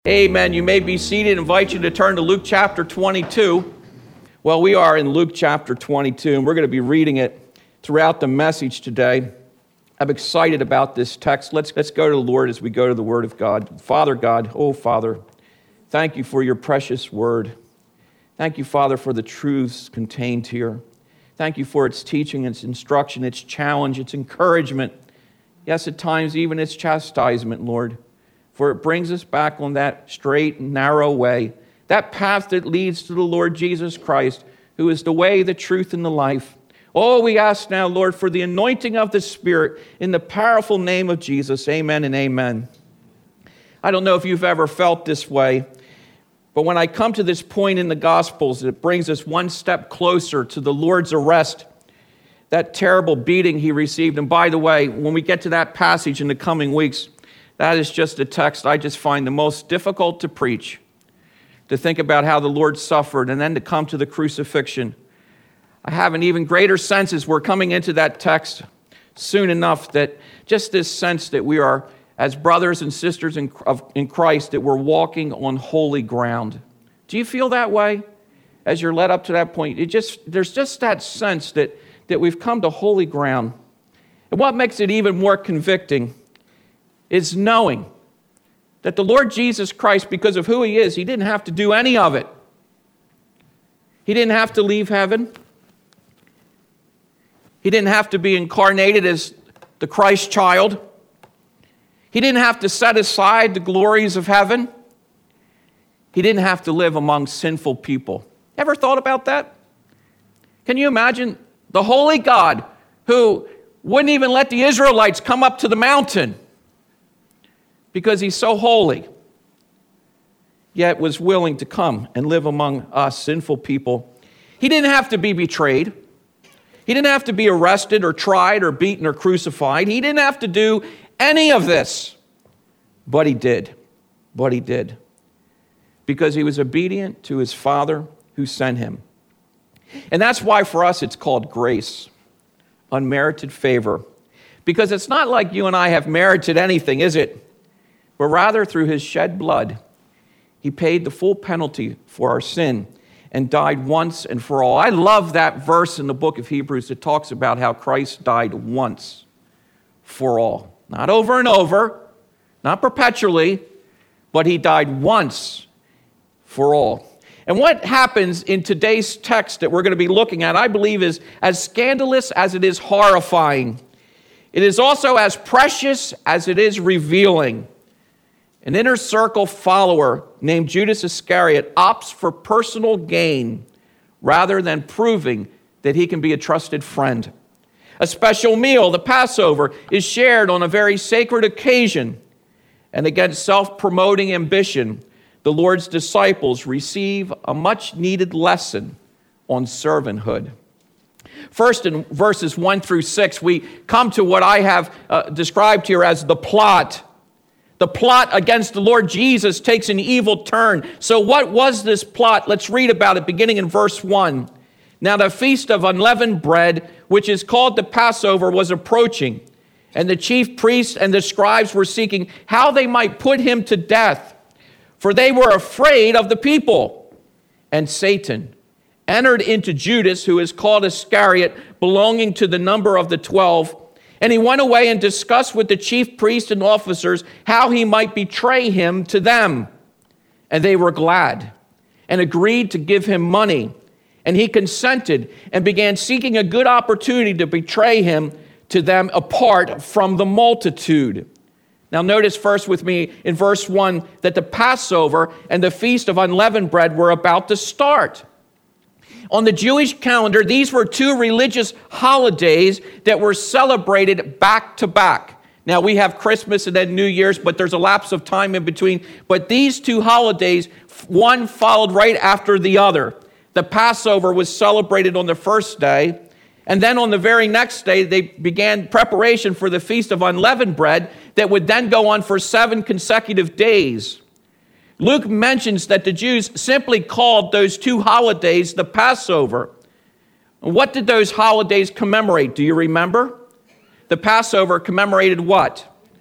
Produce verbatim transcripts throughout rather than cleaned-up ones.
Amen. You may be seated. I invite you to turn to Luke chapter twenty-two. Well, we are in Luke chapter twenty-two, and we're going to be reading it throughout the message today. I'm excited about this text. Let's, let's go to the Lord as we go to the Word of God. Father God, oh Father, thank you for your precious Word. Thank you, Father, for the truths contained here. Thank you for its teaching, its instruction, its challenge, its encouragement. Yes, at times even its chastisement, Lord. For it brings us back on that straight and narrow way, that path that leads to the Lord Jesus Christ, who is the way, the truth, and the life. Oh, we ask now, Lord, for the anointing of the Spirit in the powerful name of Jesus. Amen and amen. I don't know if you've ever felt this way, but when I come to this point in the Gospels, it brings us one step closer to the Lord's arrest, that terrible beating he received. And by the way, when we get to that passage in the coming weeks, that is just a text I just find the most difficult to preach, to think about how the Lord suffered and then to come to the crucifixion. I have an even greater sense as we're coming into that text soon enough, that just this sense that we are, as brothers and sisters in, of, in Christ, that we're walking on holy ground. Do you feel that way as you're led up to that point? It just there's just that sense that, that we've come to holy ground. And what makes it even more convicting is knowing that the Lord Jesus Christ, because of who he is, he didn't have to do any of it. He didn't have to leave heaven. He didn't have to be incarnated as the Christ child. He didn't have to set aside the glories of heaven. He didn't have to live among sinful people. Ever thought about that? Can you imagine the holy God who wouldn't even let the Israelites come up to the mountain because he's so holy, yet was willing to come and live among us sinful people? He didn't have to be betrayed. He didn't have to be arrested or tried or beaten or crucified. He didn't have to do any of this, but he did. But he did. Because he was obedient to his Father who sent him. And that's why for us it's called grace, unmerited favor. Because it's not like you and I have merited anything, is it? But rather through his shed blood, he paid the full penalty for our sin and died once and for all. I love that verse in the book of Hebrews that talks about how Christ died once for all. Not over and over, not perpetually, but he died once for all. And what happens in today's text that we're going to be looking at, I believe, is as scandalous as it is horrifying. It is also as precious as it is revealing. An inner circle follower named Judas Iscariot opts for personal gain rather than proving that he can be a trusted friend. A special meal, the Passover, is shared on a very sacred occasion. And against self-promoting ambition, the Lord's disciples receive a much-needed lesson on servanthood. First, in verses one through six, we come to what I have uh, described here as the plot. The plot against the Lord Jesus takes an evil turn. So what was this plot? Let's read about it beginning in verse one. Now the feast of unleavened bread, which is called the Passover, was approaching, and the chief priests and the scribes were seeking how they might put him to death, for they were afraid of the people. And Satan entered into Judas, who is called Iscariot, belonging to the number of the twelve. And he went away and discussed with the chief priests and officers how he might betray him to them. And they were glad and agreed to give him money. And he consented and began seeking a good opportunity to betray him to them apart from the multitude. Now notice first with me in verse one that the Passover and the Feast of Unleavened Bread were about to start. On the Jewish calendar, these were two religious holidays that were celebrated back to back. Now, we have Christmas and then New Year's, but there's a lapse of time in between. But these two holidays, one followed right after the other. The Passover was celebrated on the first day, and then on the very next day, they began preparation for the Feast of Unleavened Bread that would then go on for seven consecutive days. Luke mentions that the Jews simply called those two holidays the Passover. What did those holidays commemorate? Do you remember? The Passover commemorated what?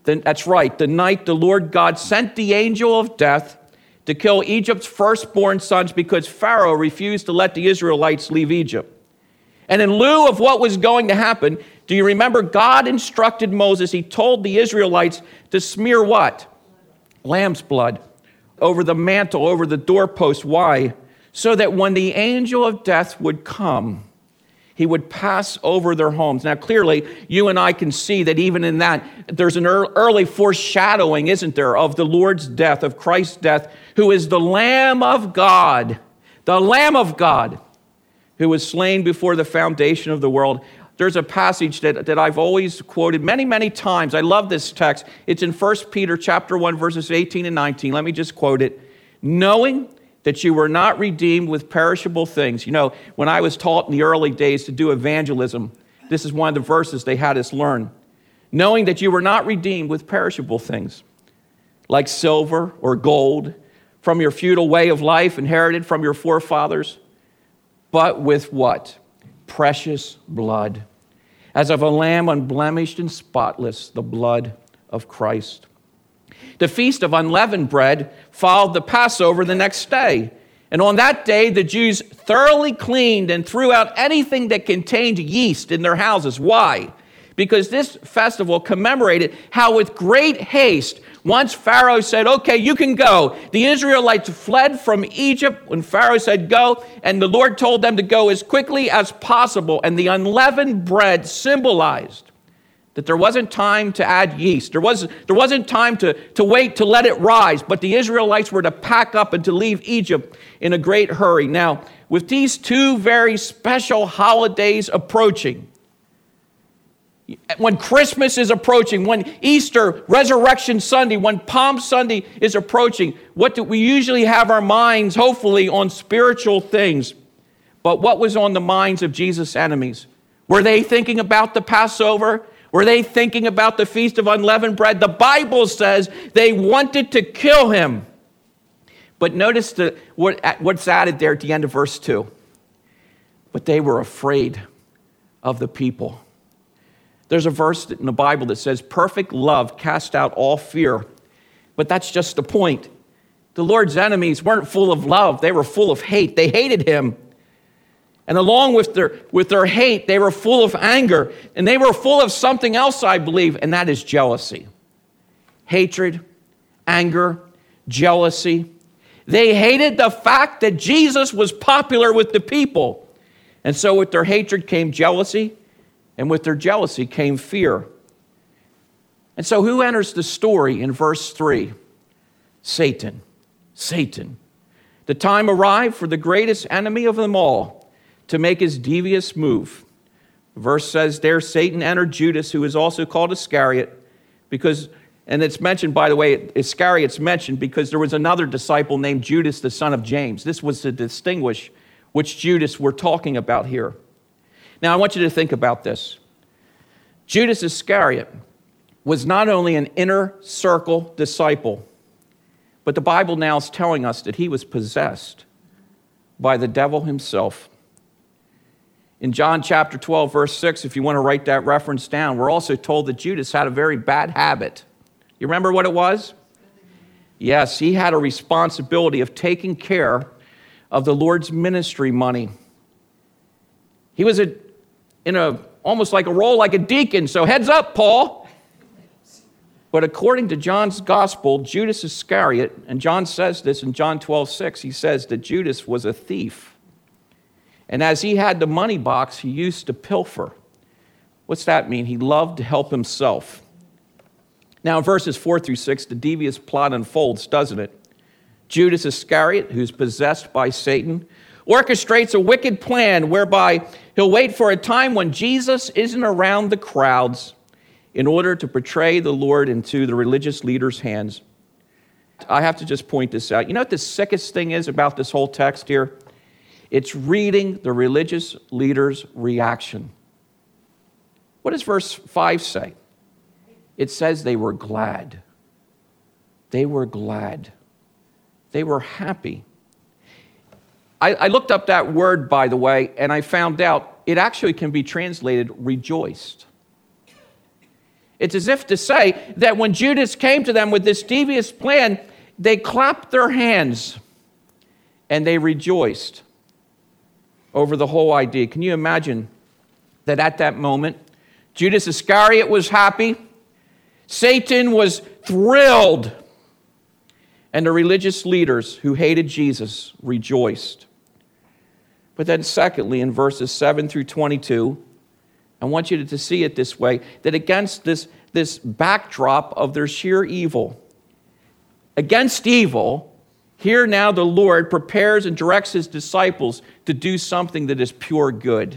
Then that's right, the night the Lord God sent the angel of death to kill Egypt's firstborn sons because Pharaoh refused to let the Israelites leave Egypt. And in lieu of what was going to happen, do you remember God instructed Moses, he told the Israelites to smear what? Lamb's blood over the mantle, over the doorpost. Why? So that when the angel of death would come, he would pass over their homes. Now, clearly, you and I can see that even in that, there's an early foreshadowing, isn't there, of the Lord's death, of Christ's death, who is the Lamb of God, the Lamb of God, who was slain before the foundation of the world. There's a passage that, that I've always quoted many, many times. I love this text. It's in First Peter chapter one, verses eighteen and nineteen. Let me just quote it. Knowing that you were not redeemed with perishable things. You know, when I was taught in the early days to do evangelism, this is one of the verses they had us learn. Knowing that you were not redeemed with perishable things, like silver or gold, from your feudal way of life inherited from your forefathers, but with what? Precious blood, as of a lamb unblemished and spotless, the blood of Christ. The feast of unleavened bread followed the Passover the next day. And on that day, the Jews thoroughly cleaned and threw out anything that contained yeast in their houses. Why? Because this festival commemorated how with great haste, once Pharaoh said, okay, you can go, the Israelites fled from Egypt when Pharaoh said go, and the Lord told them to go as quickly as possible. And the unleavened bread symbolized that there wasn't time to add yeast. There, was, there wasn't time to, to wait to let it rise, but the Israelites were to pack up and to leave Egypt in a great hurry. Now, with these two very special holidays approaching, when Christmas is approaching, when Easter, Resurrection Sunday, when Palm Sunday is approaching, what do we usually have our minds, hopefully, on spiritual things? But what was on the minds of Jesus' enemies? Were they thinking about the Passover? Were they thinking about the Feast of Unleavened Bread? The Bible says they wanted to kill him. But notice the, what, what's added there at the end of verse two. But they were afraid of the people. There's a verse in the Bible that says, perfect love casts out all fear. But that's just the point. The Lord's enemies weren't full of love. They were full of hate. They hated him. And along with their, with their hate, they were full of anger. And they were full of something else, I believe, and that is jealousy. Hatred, anger, jealousy. They hated the fact that Jesus was popular with the people. And so with their hatred came jealousy, and with their jealousy came fear. And so who enters the story in verse three? Satan. Satan. The time arrived for the greatest enemy of them all to make his devious move. The verse says there, Satan entered Judas, who is also called Iscariot, because, and it's mentioned, by the way, Iscariot's mentioned because there was another disciple named Judas, the son of James. This was to distinguish which Judas we're talking about here. Now, I want you to think about this. Judas Iscariot was not only an inner circle disciple, but the Bible now is telling us that he was possessed by the devil himself. In John chapter twelve, verse six, if you want to write that reference down, we're also told that Judas had a very bad habit. You remember what it was? Yes, he had a responsibility of taking care of the Lord's ministry money. He was a, in a almost like a role like a deacon, so heads up, Paul. But according to John's gospel, Judas Iscariot, and John says this in John twelve six, he says that Judas was a thief. And as he had the money box, he used to pilfer. What's that mean? He loved to help himself. Now in verses four through six, the devious plot unfolds, doesn't it? Judas Iscariot, who's possessed by Satan, orchestrates a wicked plan whereby he'll wait for a time when Jesus isn't around the crowds in order to betray the Lord into the religious leaders' hands. I have to just point this out. You know what the sickest thing is about this whole text here? It's reading the religious leaders' reaction. What does verse five say? It says they were glad. They were glad. They were happy. I, I looked up that word, by the way, and I found out it actually can be translated rejoiced. It's as if to say that when Judas came to them with this devious plan, they clapped their hands and they rejoiced over the whole idea. Can you imagine that at that moment, Judas Iscariot was happy, Satan was thrilled, and the religious leaders who hated Jesus rejoiced. But then secondly, in verses seven through twenty-two, I want you to see it this way, that against this, this backdrop of their sheer evil, against evil, here now the Lord prepares and directs his disciples to do something that is pure good.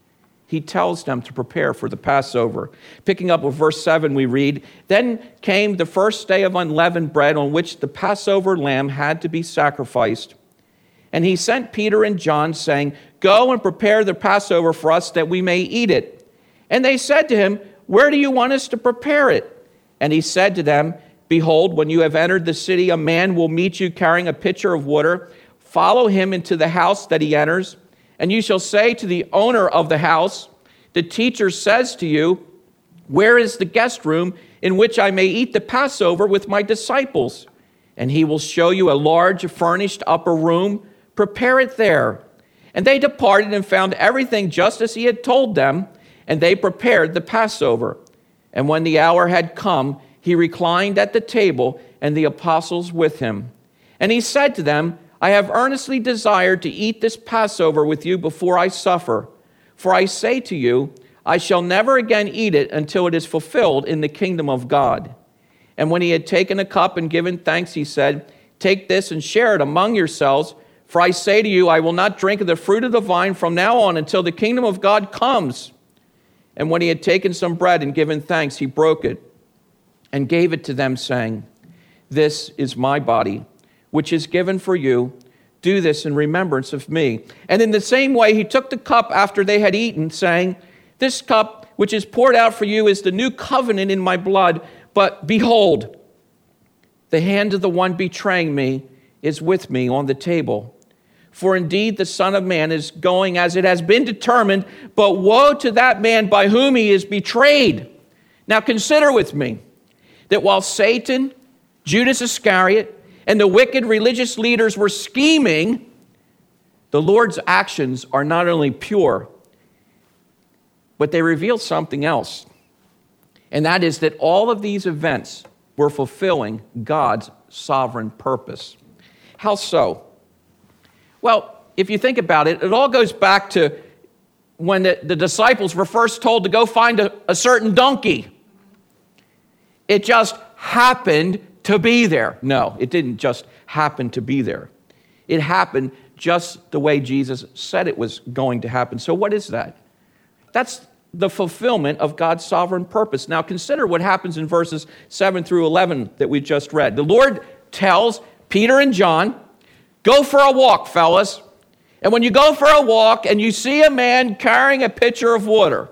He tells them to prepare for the Passover. Picking up with verse seven, we read, "Then came the first day of unleavened bread on which the Passover lamb had to be sacrificed. And he sent Peter and John, saying, 'Go and prepare the Passover for us that we may eat it.' And they said to him, 'Where do you want us to prepare it?' And he said to them, 'Behold, when you have entered the city, a man will meet you carrying a pitcher of water. Follow him into the house that he enters. And you shall say to the owner of the house, the teacher says to you, where is the guest room in which I may eat the Passover with my disciples? And he will show you a large furnished upper room. Prepare it there.' And they departed and found everything just as he had told them, and they prepared the Passover. And when the hour had come, he reclined at the table, and the apostles with him. And he said to them, 'I have earnestly desired to eat this Passover with you before I suffer. For I say to you, I shall never again eat it until it is fulfilled in the kingdom of God.' And when he had taken a cup and given thanks, he said, 'Take this and share it among yourselves. For I say to you, I will not drink of the fruit of the vine from now on until the kingdom of God comes.' And when he had taken some bread and given thanks, he broke it and gave it to them, saying, 'This is my body, which is given for you. Do this in remembrance of me.' And in the same way, he took the cup after they had eaten, saying, 'This cup which is poured out for you is the new covenant in my blood. But behold, the hand of the one betraying me is with me on the table. For indeed the Son of Man is going as it has been determined, but woe to that man by whom he is betrayed.' Now consider with me that while Satan, Judas Iscariot, and the wicked religious leaders were scheming, the Lord's actions are not only pure, but they reveal something else. And that is that all of these events were fulfilling God's sovereign purpose. How so? Well, if you think about it, it all goes back to when the, the disciples were first told to go find a, a certain donkey. It just happened to be there. No, it didn't just happen to be there. It happened just the way Jesus said it was going to happen. So what is that? That's the fulfillment of God's sovereign purpose. Now consider what happens in verses seven through eleven that we just read. The Lord tells Peter and John, "Go for a walk, fellas. And when you go for a walk and you see a man carrying a pitcher of water,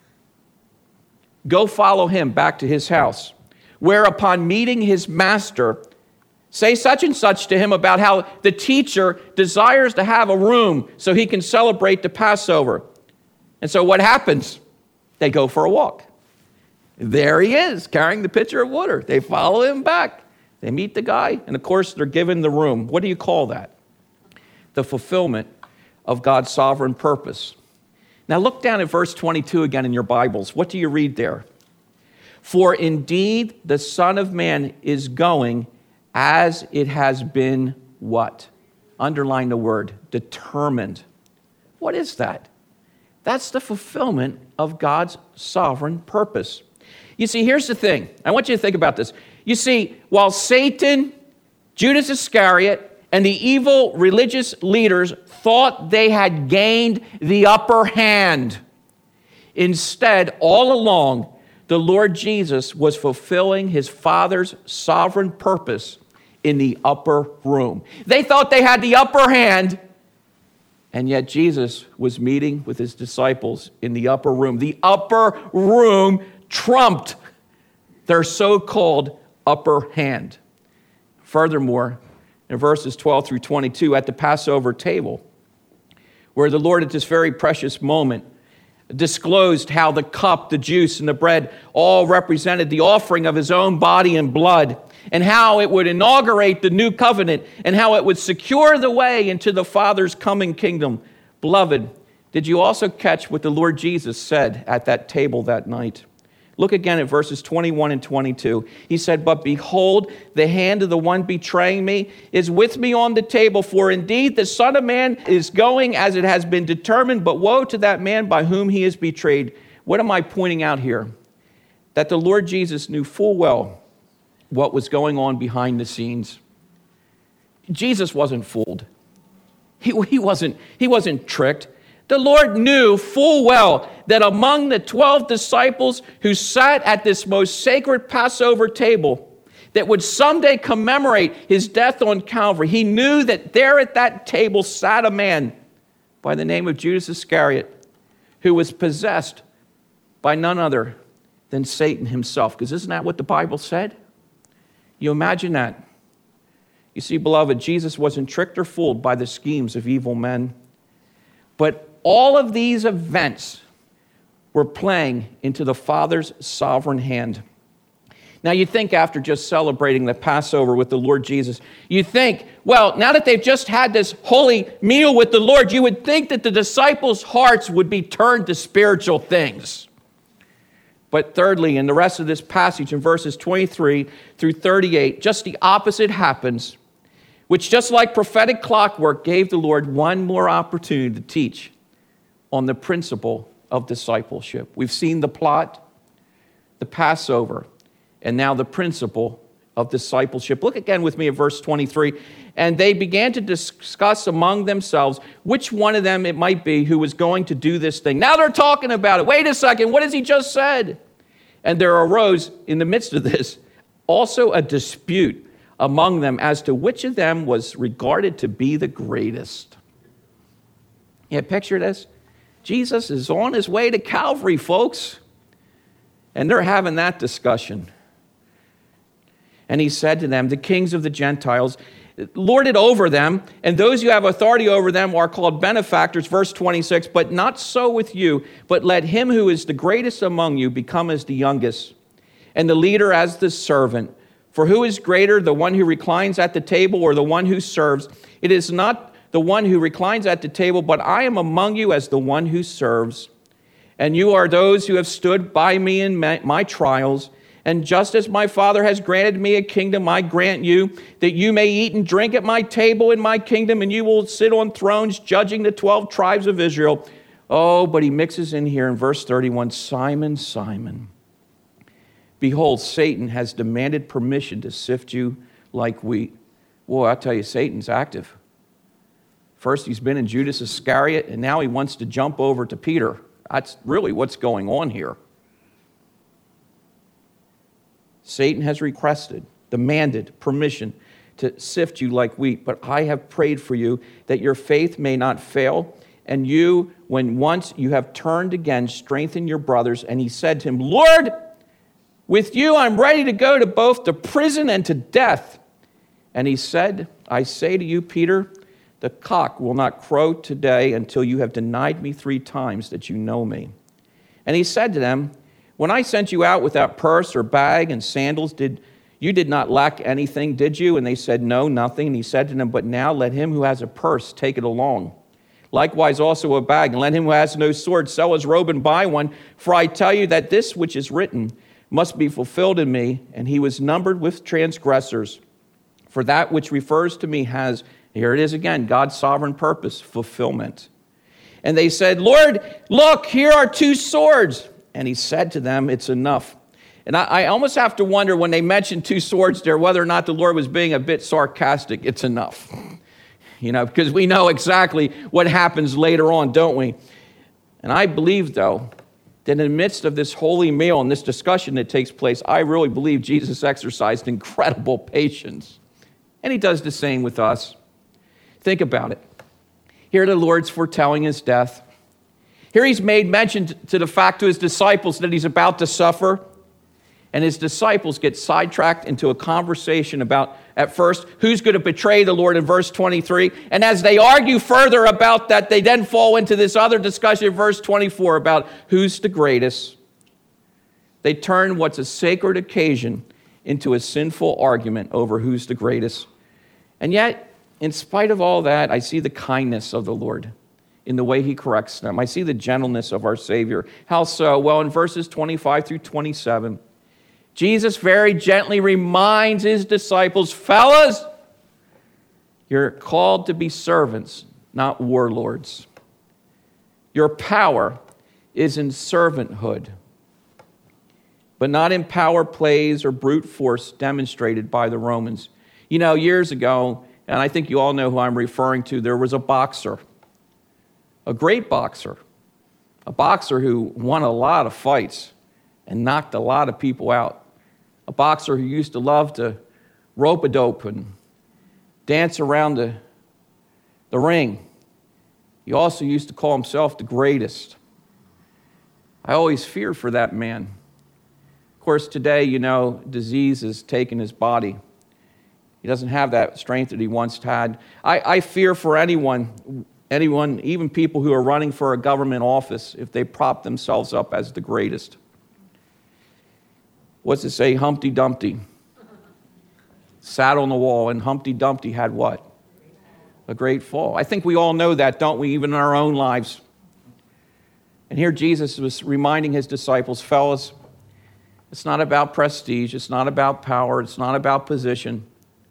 go follow him back to his house. Whereupon meeting his master, say such and such to him about how the teacher desires to have a room so he can celebrate the Passover." And so what happens? They go for a walk. There he is, carrying the pitcher of water. They follow him back. They meet the guy, and of course, they're given the room. What do you call that? The fulfillment of God's sovereign purpose. Now look down at verse twenty-two again in your Bibles. What do you read there? "For indeed the Son of Man is going as it has been" what? Underline the word, determined. What is that? That's the fulfillment of God's sovereign purpose. You see, here's the thing. I want you to think about this. You see, while Satan, Judas Iscariot, and the evil religious leaders thought they had gained the upper hand, instead, all along, the Lord Jesus was fulfilling his Father's sovereign purpose in the upper room. They thought they had the upper hand, and yet Jesus was meeting with his disciples in the upper room. The upper room trumped their so-called upper hand. Furthermore, in verses twelve through twenty-two, at the Passover table, where the Lord at this very precious moment disclosed how the cup, the juice, and the bread all represented the offering of his own body and blood, and how it would inaugurate the new covenant, and how it would secure the way into the Father's coming kingdom. Beloved, did you also catch what the Lord Jesus said at that table that night? Look again at verses twenty-one and twenty-two. He said, "But behold, the hand of the one betraying me is with me on the table. For indeed the Son of Man is going as it has been determined, but woe to that man by whom he is betrayed." What am I pointing out here? That the Lord Jesus knew full well what was going on behind the scenes. Jesus wasn't fooled. He, he, wasn't, he wasn't tricked. The Lord knew full well that among the twelve disciples who sat at this most sacred Passover table that would someday commemorate his death on Calvary, he knew that there at that table sat a man by the name of Judas Iscariot who was possessed by none other than Satan himself. Because isn't that what the Bible said? You imagine that. You see, beloved, Jesus wasn't tricked or fooled by the schemes of evil men. But all of these events were playing into the Father's sovereign hand. Now you think after just celebrating the Passover with the Lord Jesus, you think, well, now that they've just had this holy meal with the Lord, you would think that the disciples' hearts would be turned to spiritual things. But thirdly, in the rest of this passage, in verses twenty-three through thirty-eight, just the opposite happens, which just like prophetic clockwork gave the Lord one more opportunity to teach on the principle of discipleship. We've seen the plot, the Passover, and now the principle of discipleship. Look again with me at verse twenty-three. "And they began to discuss among themselves which one of them it might be who was going to do this thing." Now they're talking about it. Wait a second, what has he just said? "And there arose in the midst of this also a dispute among them as to which of them was regarded to be the greatest." Yeah, picture this. Jesus is on his way to Calvary, folks. And they're having that discussion. "And he said to them, the kings of the Gentiles lord it over them, and those who have authority over them are called benefactors." Verse twenty-six, "But not so with you, but let him who is the greatest among you become as the youngest, and the leader as the servant. For who is greater, the one who reclines at the table or the one who serves? It is not the one who reclines at the table, but I am among you as the one who serves. And you are those who have stood by me in my, my trials. And just as my Father has granted me a kingdom, I grant you that you may eat and drink at my table in my kingdom, and you will sit on thrones judging the twelve tribes of Israel." Oh, but he mixes in here in verse thirty-one, "Simon, Simon, behold, Satan has demanded permission to sift you like wheat." Boy, I tell you, Satan's active. First, he's been in Judas Iscariot, and now he wants to jump over to Peter. That's really what's going on here. Satan has requested, demanded permission to sift you like wheat, but I have prayed for you that your faith may not fail, and you, when once you have turned again, strengthen your brothers. And he said to him, "Lord, with you I'm ready to go to both to prison and to death." And he said, "I say to you, Peter, the cock will not crow today until you have denied me three times that you know me." And he said to them, "When I sent you out without purse or bag and sandals, did you did not lack anything, did you?" And they said, "No, nothing." And he said to them, "But now let him who has a purse take it along. Likewise also a bag, and let him who has no sword sell his robe and buy one. For I tell you that this which is written must be fulfilled in me." And he was numbered with transgressors. For that which refers to me has, here it is again, God's sovereign purpose, fulfillment. And they said, "Lord, look, here are two swords." And he said to them, "It's enough." And I, I almost have to wonder when they mentioned two swords there, whether or not the Lord was being a bit sarcastic. It's enough. You know, because we know exactly what happens later on, don't we? And I believe, though, that in the midst of this holy meal and this discussion that takes place, I really believe Jesus exercised incredible patience. And he does the same with us. Think about it. Here the Lord's foretelling his death. Here he's made mention to the fact to his disciples that he's about to suffer. And his disciples get sidetracked into a conversation about at first. Who's going to betray the Lord in verse twenty-three? And as they argue further about that, they then fall into this other discussion in verse twenty-four about who's the greatest. They turn what's a sacred occasion into a sinful argument over who's the greatest. And yet, in spite of all that, I see the kindness of the Lord in the way he corrects them. I see the gentleness of our Savior. How so? Well, in verses twenty-five through twenty-seven, Jesus very gently reminds his disciples, fellas, you're called to be servants, not warlords. Your power is in servanthood, but not in power plays or brute force demonstrated by the Romans. You know, years ago, and I think you all know who I'm referring to, there was a boxer, a great boxer, a boxer who won a lot of fights and knocked a lot of people out. A boxer who used to love to rope-a-dope and dance around the, the ring. He also used to call himself the greatest. I always feared for that man. Of course, today, you know, disease has taken his body. He doesn't have that strength that he once had. I, I fear for anyone, anyone, even people who are running for a government office, if they prop themselves up as the greatest. What's it say? Humpty Dumpty sat on the wall, and Humpty Dumpty had what? A great fall. I think we all know that, don't we, even in our own lives. And here Jesus was reminding his disciples, fellas, it's not about prestige, it's not about power, it's not about position,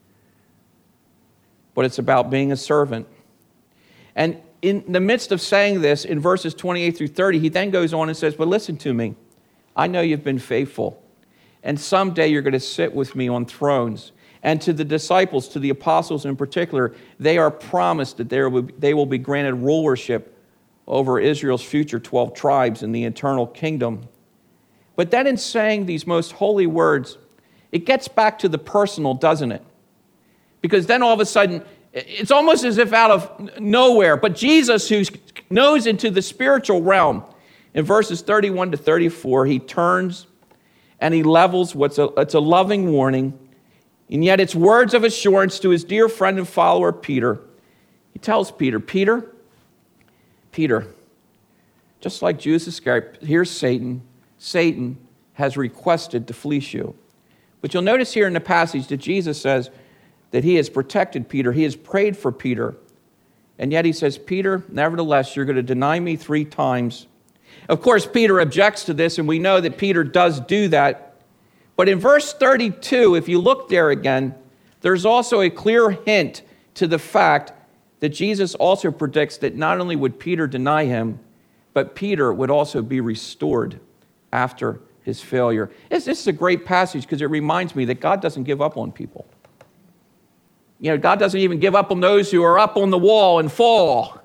but it's about being a servant. And in the midst of saying this, in verses twenty-eight through thirty, he then goes on and says, but listen to me, I know you've been faithful, and someday you're going to sit with me on thrones. And to the disciples, to the apostles in particular, they are promised that they will be granted rulership over Israel's future twelve tribes in the eternal kingdom. But then in saying these most holy words, it gets back to the personal, doesn't it? Because then all of a sudden, it's almost as if out of nowhere, but Jesus, who knows into the spiritual realm, in verses thirty-one to thirty-four, he turns and he levels what's a, it's a loving warning, and yet it's words of assurance to his dear friend and follower, Peter. He tells Peter, Peter, Peter, just like Judas Iscariot, here's Satan. Satan has requested to fleece you. But you'll notice here in the passage that Jesus says that he has protected Peter. He has prayed for Peter. And yet he says, Peter, nevertheless, you're going to deny me three times. Of course, Peter objects to this, and we know that Peter does do that. But in verse thirty-two, if you look there again, there's also a clear hint to the fact that Jesus also predicts that not only would Peter deny him, but Peter would also be restored after his failure. This, this is a great passage because it reminds me that God doesn't give up on people. You know, God doesn't even give up on those who are up on the wall and fall.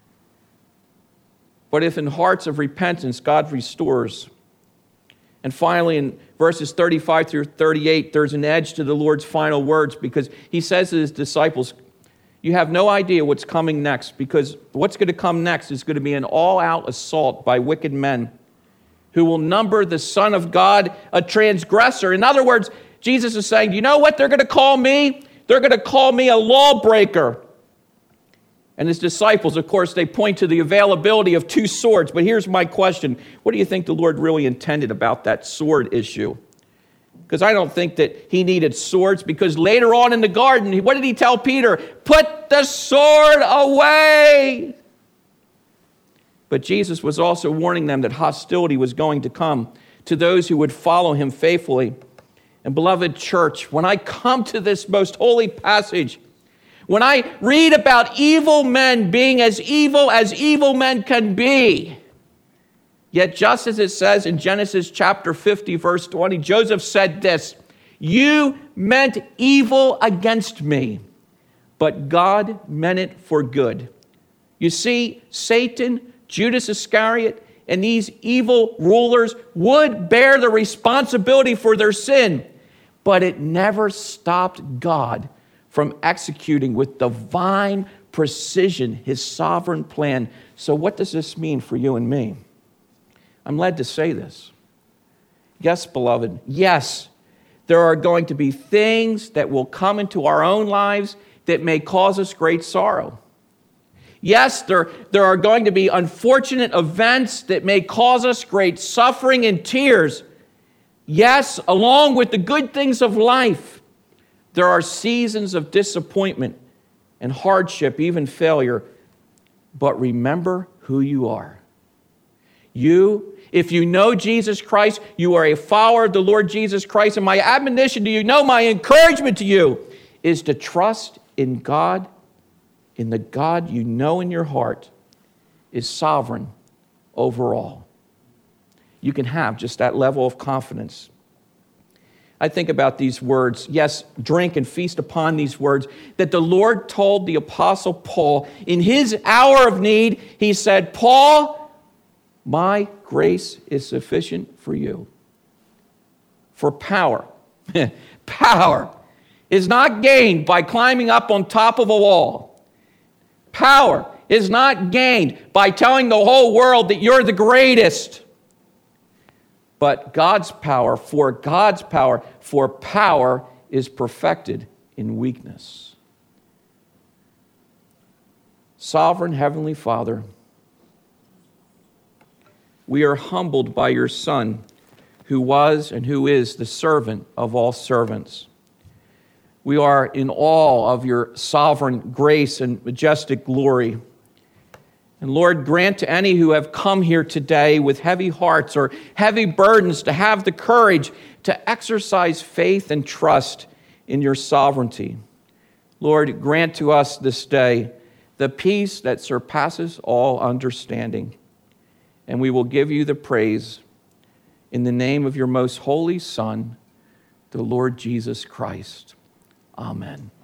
But if in hearts of repentance, God restores. And finally, in verses thirty-five through thirty-eight, there's an edge to the Lord's final words because he says to his disciples, you have no idea what's coming next, because what's going to come next is going to be an all-out assault by wicked men who will number the Son of God a transgressor. In other words, Jesus is saying, you know what they're going to call me? They're going to call me a lawbreaker. And his disciples, of course, they point to the availability of two swords. But here's my question. What do you think the Lord really intended about that sword issue? Because I don't think that he needed swords, because later on in the garden, what did he tell Peter? Put the sword away. But Jesus was also warning them that hostility was going to come to those who would follow him faithfully. And beloved church, when I come to this most holy passage, when I read about evil men being as evil as evil men can be, yet just as it says in Genesis chapter fifty, verse twenty, Joseph said this, you meant evil against me, but God meant it for good. You see, Satan, Judas Iscariot, and these evil rulers would bear the responsibility for their sin, but it never stopped God from executing with divine precision his sovereign plan. So what does this mean for you and me? I'm led to say this. Yes, beloved, yes, There are going to be things that will come into our own lives that may cause us great sorrow. Yes, there, there are going to be unfortunate events that may cause us great suffering and tears. Yes, along with the good things of life, there are seasons of disappointment and hardship, even failure. But remember who you are. You, if you know Jesus Christ, you are a follower of the Lord Jesus Christ. And my admonition to you, no, my encouragement to you is to trust in God, in the God you know in your heart is sovereign over all. You can have just that level of confidence. I think about these words. Yes, drink and feast upon these words that the Lord told the Apostle Paul in his hour of need. He said, Paul, my grace is sufficient for you. For power, power is not gained by climbing up on top of a wall. Power is not gained by telling the whole world that you're the greatest. But God's power, for God's power, for power is perfected in weakness. Sovereign Heavenly Father, we are humbled by your Son, who was and who is the servant of all servants. We are in awe of your sovereign grace and majestic glory. And Lord, grant to any who have come here today with heavy hearts or heavy burdens to have the courage to exercise faith and trust in your sovereignty. Lord, grant to us this day the peace that surpasses all understanding. And we will give you the praise in the name of your most holy Son, the Lord Jesus Christ. Amen.